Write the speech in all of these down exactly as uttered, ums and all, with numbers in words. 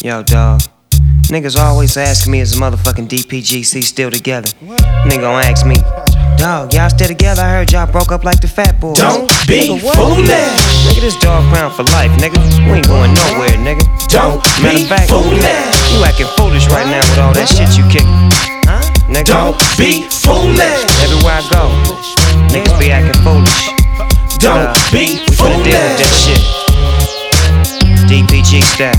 Yo, dawg. Niggas always ask me, is the motherfucking D P G C still together? What? Nigga gon' ask me, dawg, y'all still together? I heard y'all broke up like the Fat Boys. Don't be foolish. Nigga, this dog pound for life, nigga. We ain't going nowhere, nigga. Don't Matter be of fact, foolish. You acting foolish right now with all that shit you kicking. Huh? Nigga. Don't be foolish. Everywhere I go, niggas be acting foolish. Don't uh, be we finna deal with that shit. D P G style.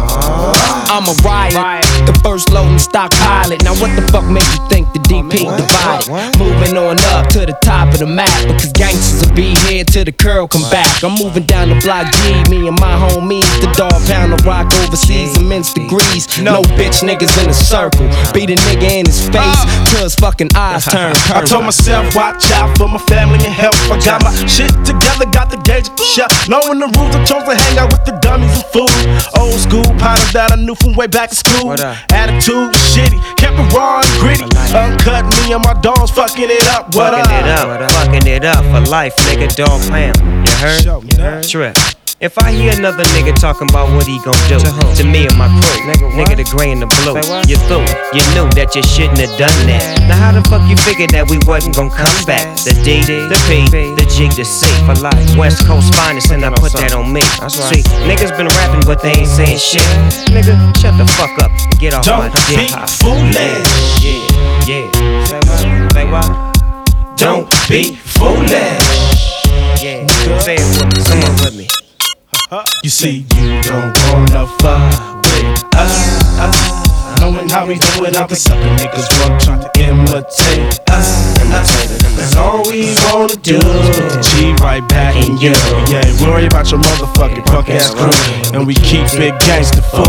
I'm a riot, the first loading stock pilot. Now what the fuck made you think the D P divided? Moving on up to the top of the map, because gangsters will be here till the curl come back. I'm moving down the block G, me and my homies. The dog pound the rock overseas, immense degrees. No bitch niggas in a circle. Beat a nigga in his face till his fucking eyes turn purple. I told myself, watch out for my family and health. I got my shit together, got the gauge to shut. Knowing the rules, I chose to hang out with the dummies and fools. Old school partners that I knew from way back in school. Attitude was shitty, kept it raw and gritty. Uncut, me and my dogs fucking it up. What fucking up? it up, fucking it up for life, nigga. Dog pound. You heard? You heard? Trip. If I hear another nigga talking about what he gon' do to, to me and my crew, nigga, nigga the gray and the blue, you through, you knew that you shouldn't have done that. Now how the fuck you figured that we wasn't gon' come back? The D, the P, the G, the C for life. West Coast finest, and I put that on me. See, niggas been rapping but they ain't saying shit. Nigga, shut the fuck up and get off Don't my dick. be foolish. Yeah, yeah. Say what? Say what? Don't be foolish. Yeah, say it with me. Come on with me. You see, you don't wanna fuck with us, us. Knowing how we do it, other sucker niggas want trying to imitate us. That's all we wanna do is put the G right back in you. Yeah, worry about your motherfucking punk ass crew, and we keep it gangsta fool.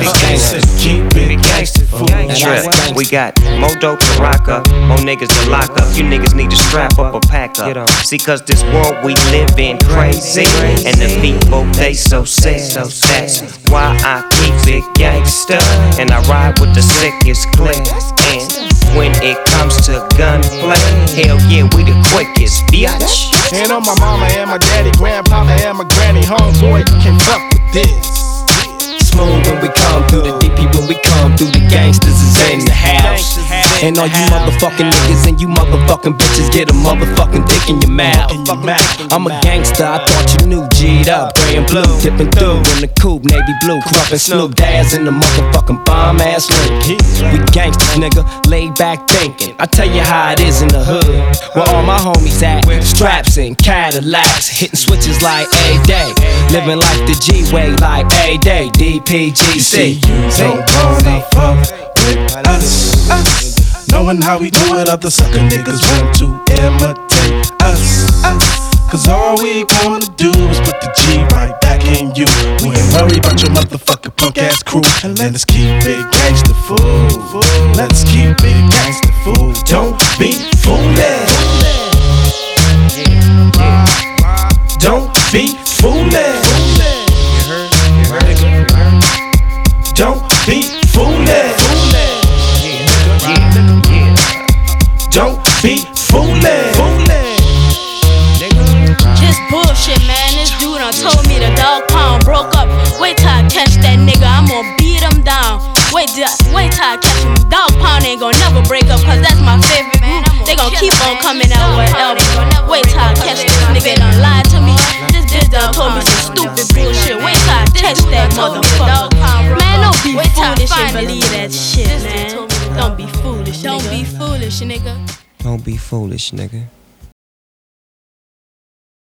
Keep it gangsta fool. Trip. We got more dope to rock up, more niggas to lock up. You niggas need to strap up or pack up. See, cause this world we live in crazy, and the people they so sad. That's why I keep it gangsta, and I ride with the sickest click. And when it comes to gunplay, hell yeah, we the quickest, bitch. And on my mama and my daddy, grandpapa and my granny, homeboy, you can't fuck with this. Smooth when we come through, the D P when we come through, the gangsters is in the house. And all you motherfucking niggas and you motherfucking bitches get a motherfucking dick in your mouth. I'm a gangster, I thought you knew. G'd up, gray and blue, dipping through in the coupe, navy blue, Crump and Snoop, Daz in the motherfucking bomb ass Lincoln. We gangsters, nigga, laid back thinking. I tell you how it is in the hood, where all my homies at, straps and Cadillacs, hitting switches like a day, living like the G-way like a day. D P G C. You don't wanna fuck with us, us. Knowing how we do it, other sucker niggas want to imitate us, us. Cause all we gonna do is put the G right back in you. We ain't worried about your motherfucking punk ass crew. And let's keep it gangsta fool. Let's keep it gangsta fool. Don't be foolish. Don't be foolish. Don't be foolish. Don't be foolish. Just bullshit, man. This dude done told me the dog pound broke up. Wait till I catch that nigga, I'm gonna beat him down. Wait till, wait till I catch him. Dog pound ain't gonna never break up, cause that's my favorite group. They gon' keep on coming out with albums. Wait till I catch this nigga done lied to me. This bitch done told me some stupid bullshit. Wait till I catch that motherfucker. Man, don't be foolish and believe that shit, man. Don't be foolish, Don't be foolish, nigga. Don't be foolish, nigga.